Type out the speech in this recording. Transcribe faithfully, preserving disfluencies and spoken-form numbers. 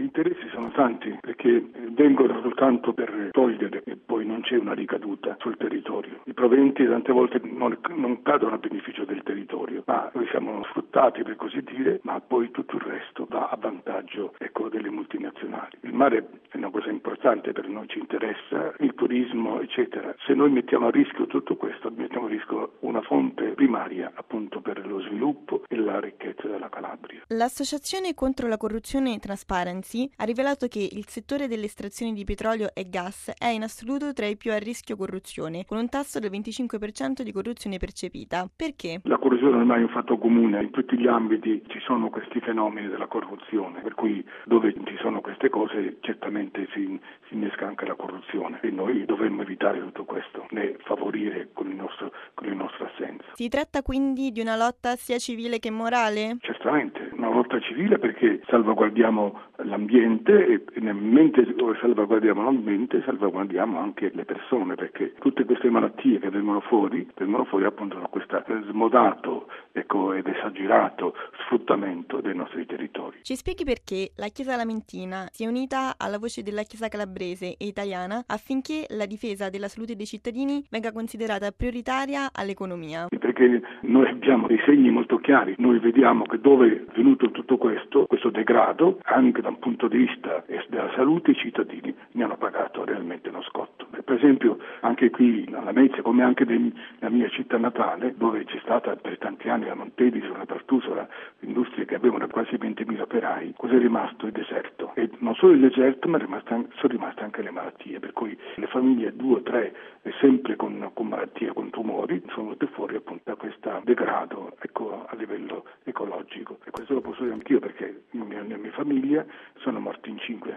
interessi sono tanti perché vengono soltanto per togliere e poi non c'è una ricaduta sul territorio. I proventi tante volte non, non cadono a beneficio del territorio, ma noi siamo sfruttati per così dire, ma poi tutto il resto va a vantaggio ecco, delle multinazionali. Il mare è una cosa importante per noi, ci interessa, il turismo eccetera. Se noi mettiamo a rischio tutto questo, mettiamo a rischio una fonte primaria appunto per lo sviluppo e la ricchezza della Calabria. L'Associazione contro la corruzione Transparency ha rivelato che il settore delle estrazioni di petrolio e gas è in assoluto tra i più a rischio corruzione, con un tasso del venticinque per cento di corruzione percepita. Perché? La corruzione ormai è un fatto comune, in tutti gli ambiti ci sono questi fenomeni della corruzione, per cui dove ci sono queste cose certamente si, si innesca anche la corruzione e noi dovremmo evitare tutto questo, né favorire con il nostro, con il nostro assenza. Si tratta quindi di una lotta sia civile che morale? Certamente, una lotta civile perché salvaguardiamo l'ambiente e nel mentre salvaguardiamo l'ambiente salvaguardiamo anche le persone, perché tutte queste malattie che vengono fuori vengono fuori appunto da questo smodato ecco, ed esagerato sfruttamento dei nostri territori. Ci spieghi perché la Chiesa Lamentina si è unita alla voce della Chiesa calabrese e italiana affinché la difesa della salute dei cittadini venga considerata prioritaria all'economia? Perché noi abbiamo dei segni molto chiari, noi vediamo che dove è venuto tutto questo, questo degrado, anche da un punto di vista della salute, i cittadini ne hanno pagato realmente uno scotto. Per esempio anche qui a Lamezia, come anche nella mia città natale, dove c'è stata per tanti anni la Montedis, una Tartusola, industrie che avevano quasi ventimila operai, cos'è rimasto? Il deserto. E non solo il deserto, ma sono rimaste anche le malattie, per cui le famiglie due o tre, sempre con, con malattie, con tumori, sono venute fuori appunto da questo degrado ecco, a livello ecologico. E questo lo posso dire anch'io perché nella mia famiglia sono morti in cinque.